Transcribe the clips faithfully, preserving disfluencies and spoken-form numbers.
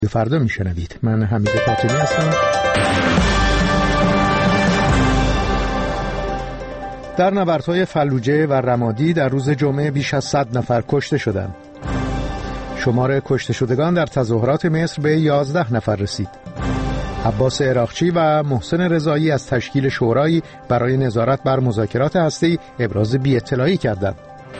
فردا میشنوید. من حمید فاطمی هستم. در نبردهای فلوجه و رمادی در روز جمعه بیش از صد نفر کشته شدند. شمار کشته شدگان در تظاهرات مصر به یازده نفر رسید. عباس عراقچی و محسن رضایی از تشکیل شورایی برای نظارت بر مذاکرات هسته‌ای ابراز بی‌اطلاعی کردند.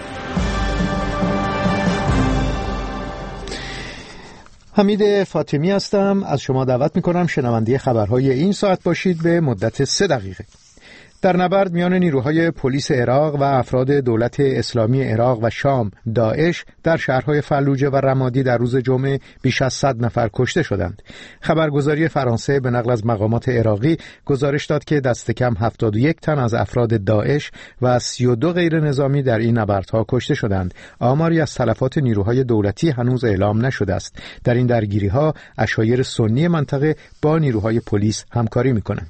حمید فاطمی هستم. از شما دعوت می‌کنم شنونده خبرهای این ساعت باشید به مدت سه دقیقه. در نبرد میان نیروهای پلیس عراق و افراد دولت اسلامی عراق و شام داعش در شهرهای فلوجه و رمادی در روز جمعه بیش از صد نفر کشته شدند. خبرگزاری فرانسه به نقل از مقامات عراقی گزارش داد که دست کم هفتاد و یک تن از افراد داعش و سی و دو غیر نظامی در این نبردها کشته شدند. آماری از تلفات نیروهای دولتی هنوز اعلام نشده است. در این درگیری‌ها عشایر سنی منطقه با نیروهای پلیس همکاری می‌کنند.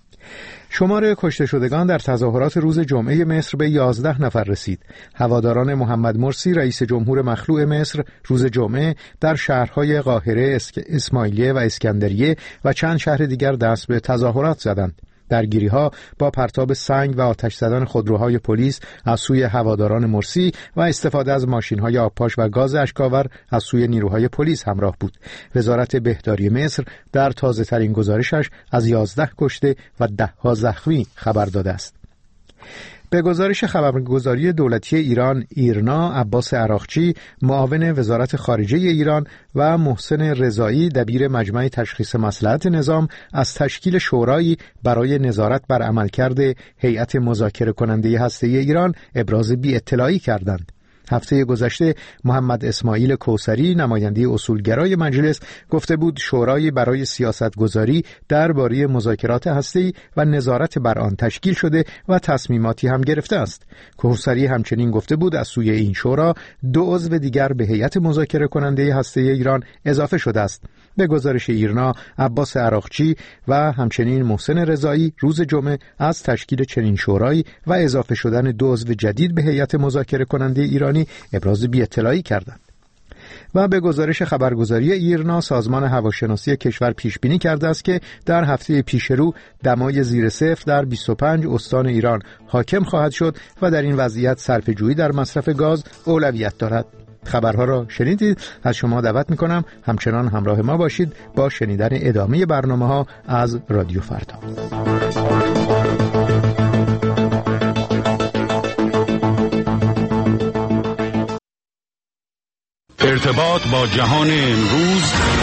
شمار کشته شدگان در تظاهرات روز جمعه مصر به یازده نفر رسید. هواداران محمد مرسی رئیس جمهور مخلوع مصر روز جمعه در شهرهای قاهره، اسماعیلیه و اسکندریه و چند شهر دیگر دست به تظاهرات زدند. درگیری‌ها با پرتاب سنگ و آتش زدن خودروهای پلیس از سوی هواداران مرسی و استفاده از ماشین‌های آبپاش و گاز اشک‌آور از سوی نیروهای پلیس همراه بود. وزارت بهداری مصر در تازه‌ترین گزارشش از یازده کشته و ده‌ها زخمی خبر داده است. به گزارش خبرگزاری دولتی ایران ایرنا، عباس عراقچی معاون وزارت خارجه ایران و محسن رضایی دبیر مجمع تشخیص مصلحت نظام از تشکیل شورایی برای نظارت بر عملکرد هیئت مذاکره کننده هسته‌ای ایران ابراز بی‌اطلاعی کردند. هفته گذشته محمد اسماعیل کوثری نماینده اصولگرای مجلس گفته بود شورایی برای سیاستگذاری درباره مذاکرات هسته‌ای و نظارت بر آن تشکیل شده و تصمیماتی هم گرفته است. کوثری همچنین گفته بود از سوی این شورا دو عضو دیگر به هیئت مذاکره کننده هسته‌ای ایران اضافه شده است. به گزارش ایرنا، عباس عراقچی و همچنین محسن رضایی روز جمعه از تشکیل چنین شورایی و اضافه شدن دو عضو جدید به هیئت مذاکره کننده ایرانی ابراز بی‌اطلاعی کردند. و به گزارش خبرگزاری ایرنا، سازمان هواشناسی کشور پیش بینی کرده است که در هفته پیش رو دمای زیر صفر در بیست و پنج استان ایران حاکم خواهد شد و در این وضعیت صرفه‌جویی در مصرف گاز اولویت دارد. خبرها را شنیدید. از شما دعوت می‌کنم همچنان همراه ما باشید با شنیدن ادامه برنامه‌ها از رادیو فردا. ارتباط با جهان امروز